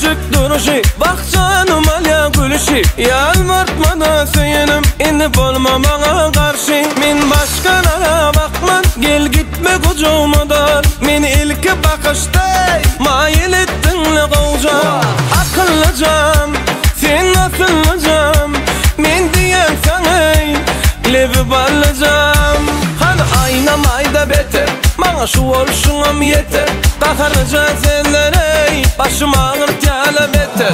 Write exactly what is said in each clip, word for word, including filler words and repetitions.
küçük duruşu, bak canım alya gülüşü. Yalvartmada söyünüm, indi bolma bana karşı. Min başkalara bakman, gel gitme kucağımadan. Min ilk bakışta mayil ettin ne kovcan. Akıllıcam, sen nasıllıcam, min diyen sana levi ballıcam. Hani aynamayda beter, bana şu olşunum yeter. Kakarıca senlere başım ağır tiyala beter.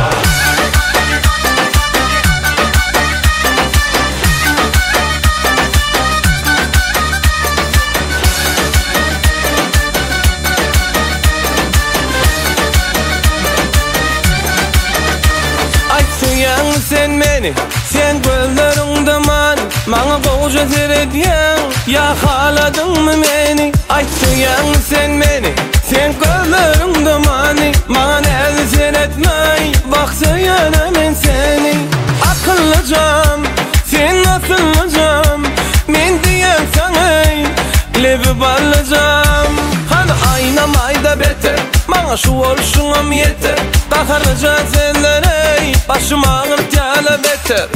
Aytsuyan sen beni, sen gözlerinde mani. Bana koca seyrediyen, yakaladın mı beni? Aytsuyan sen beni, sen gözlerinde mani. Bana nezi seyretmey, baksayan ben seni. Akıllıcam, sen nasıllıcam, min diyen sana levi ballıcam. Hani aynamayda beter, bana şu olşunum yeter. Kakarıca senlere başım ağır tiyala beter.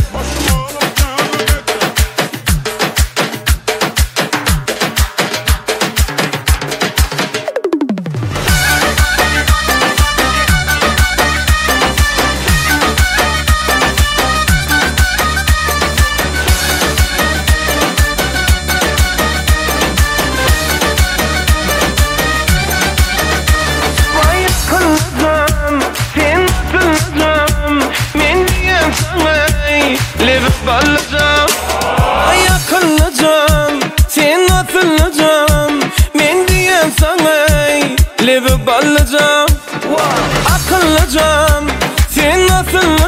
Levi ballıcam, ay akıllıcam, sen nasıllıcam, min diyen sana levi ballıcam. Akıllıcam, sen nasıllıcam,